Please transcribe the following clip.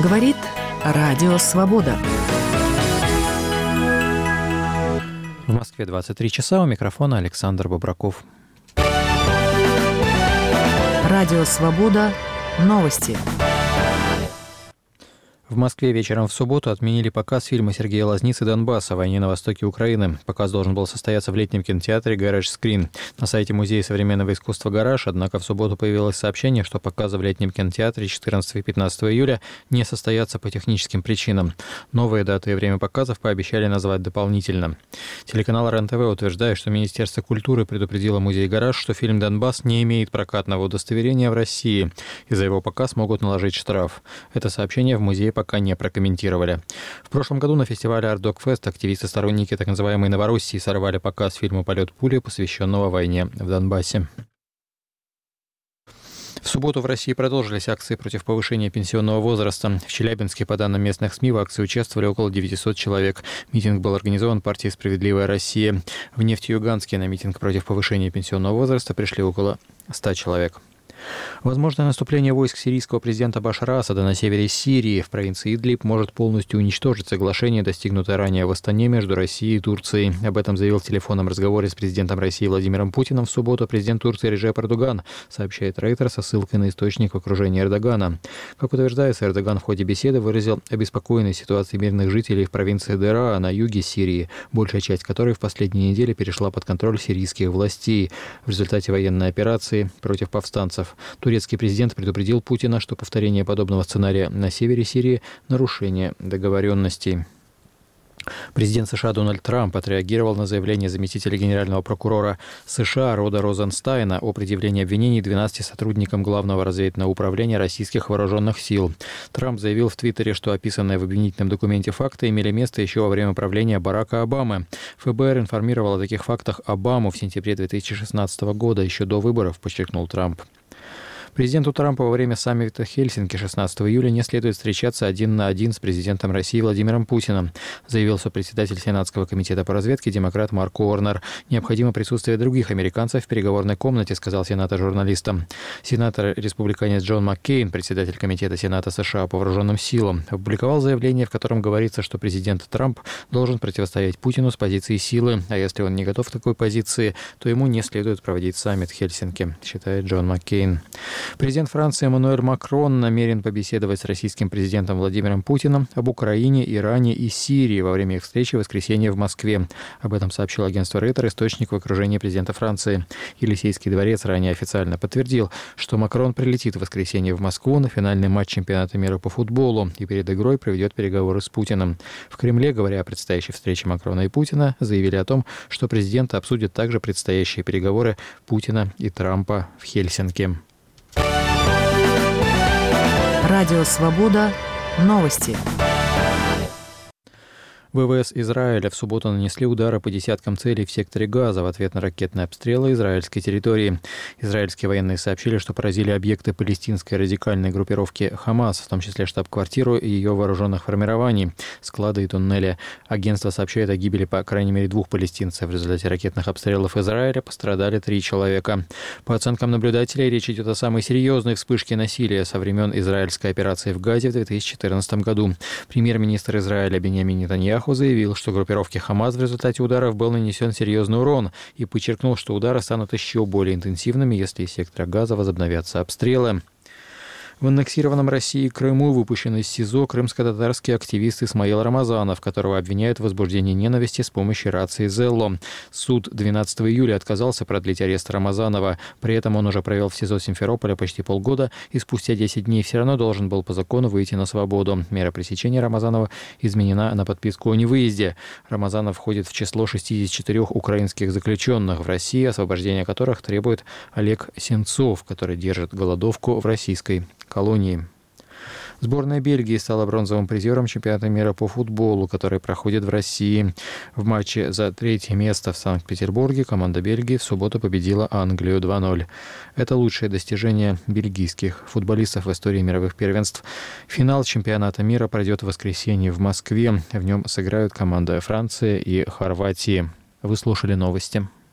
Говорит Радио Свобода. В Москве 23 часа, у микрофона Александр Бобраков. Радио Свобода. Новости. В Москве вечером в субботу отменили показ фильма Сергея Лазницы «Донбасс» о войне на востоке Украины. Показ должен был состояться в летнем кинотеатре «Гараж Скрин». На сайте Музея современного искусства «Гараж», однако, в субботу появилось сообщение, что показы в летнем кинотеатре 14 и 15 июля не состоятся по техническим причинам. Новые даты и время показов пообещали назвать дополнительно. Телеканал РЕН-ТВ утверждает, что Министерство культуры предупредило музей «Гараж», что фильм «Донбасс» не имеет прокатного удостоверения в России, и за его показ могут наложить штраф. Это сообщение в музее пока не прокомментировали. В прошлом году на фестивале «Артдокфест» активисты-сторонники так называемой Новороссии сорвали показ фильма «Полет пули», посвященного войне в Донбассе. В субботу в России продолжились акции против повышения пенсионного возраста. В Челябинске, по данным местных СМИ, в акции участвовали около 900 человек. Митинг был организован партией «Справедливая Россия». В Нефтеюганске на митинг против повышения пенсионного возраста пришли около 100 человек. Возможное наступление войск сирийского президента Башара Асада на севере Сирии в провинции Идлиб может полностью уничтожить соглашение, достигнутое ранее в Астане между Россией и Турцией. Об этом заявил в телефонном разговоре с президентом России Владимиром Путиным в субботу президент Турции Реджеп Эрдоган, сообщает Рейтер со ссылкой на источник в окружении Эрдогана. Как утверждается, Эрдоган в ходе беседы выразил обеспокоенность ситуацией мирных жителей в провинции Дераа на юге Сирии, большая часть которой в последние недели перешла под контроль сирийских властей в результате военной операции против повстанцев. Турецкий президент предупредил Путина, что повторение подобного сценария на севере Сирии – нарушение договоренностей. Президент США Дональд Трамп отреагировал на заявление заместителя генерального прокурора США Рода Розенстайна о предъявлении обвинений 12 сотрудникам Главного разведывательного управления российских вооруженных сил. Трамп заявил в Твиттере, что описанные в обвинительном документе факты имели место еще во время правления Барака Обамы. ФБР информировал о таких фактах Обаму в сентябре 2016 года, еще до выборов, подчеркнул Трамп. Президенту Трампа во время саммита Хельсинки 16 июля не следует встречаться один на один с президентом России Владимиром Путиным, заявил сопредседатель Сенатского комитета по разведке демократ Марк Уорнер. Необходимо присутствие других американцев в переговорной комнате, сказал сенатор журналистам. Сенатор-республиканец Джон Маккейн, председатель комитета Сената США по вооруженным силам, опубликовал заявление, в котором говорится, что президент Трамп должен противостоять Путину с позиции силы, а если он не готов к такой позиции, то ему не следует проводить саммит в Хельсинки, считает Джон Маккейн. Президент Франции Эммануэль Макрон намерен побеседовать с российским президентом Владимиром Путиным об Украине, Иране и Сирии во время их встречи в воскресенье в Москве. Об этом сообщил агентство Рейтер, источник в окружении президента Франции. Елисейский дворец ранее официально подтвердил, что Макрон прилетит в воскресенье в Москву на финальный матч чемпионата мира по футболу и перед игрой проведет переговоры с Путиным. В Кремле, говоря о предстоящей встрече Макрона и Путина, заявили о том, что президенты обсудят также предстоящие переговоры Путина и Трампа в Хельсинки. Радио Свобода. Новости. ВВС Израиля в субботу нанесли удары по десяткам целей в секторе Газа в ответ на ракетные обстрелы израильской территории. Израильские военные сообщили, что поразили объекты палестинской радикальной группировки «Хамас», в том числе штаб-квартиру и ее вооруженных формирований, склады и туннели. Агентство сообщает о гибели по крайней мере 2 палестинцев. В результате ракетных обстрелов Израиля пострадали 3 человека. По оценкам наблюдателей, речь идет о самой серьезной вспышке насилия со времен израильской операции в Газе в 2014 году. Премьер-министр Израиля Биньямин Нетаньяху заявил, что группировке «Хамас» в результате ударов был нанесен серьезный урон и подчеркнул, что удары станут еще более интенсивными, если из сектора Газа возобновятся обстрелы. В аннексированном Россией Крыму выпущен из СИЗО крымско-татарский активист Исмаил Рамазанов, которого обвиняют в возбуждении ненависти с помощью рации «Зелло». Суд 12 июля отказался продлить арест Рамазанова. При этом он уже провел в СИЗО Симферополя почти полгода и спустя 10 дней все равно должен был по закону выйти на свободу. Мера пресечения Рамазанова изменена на подписку о невыезде. Рамазанов входит в число 64 украинских заключенных в России, освобождение которых требует Олег Сенцов, который держит голодовку в российской колонии. Сборная Бельгии стала бронзовым призером чемпионата мира по футболу, который проходит в России. В матче за 3-е место в Санкт-Петербурге команда Бельгии в субботу победила Англию 2-0. Это лучшее достижение бельгийских футболистов в истории мировых первенств. Финал чемпионата мира пройдет в воскресенье в Москве. В нем сыграют команды Франции и Хорватии. Вы слушали новости.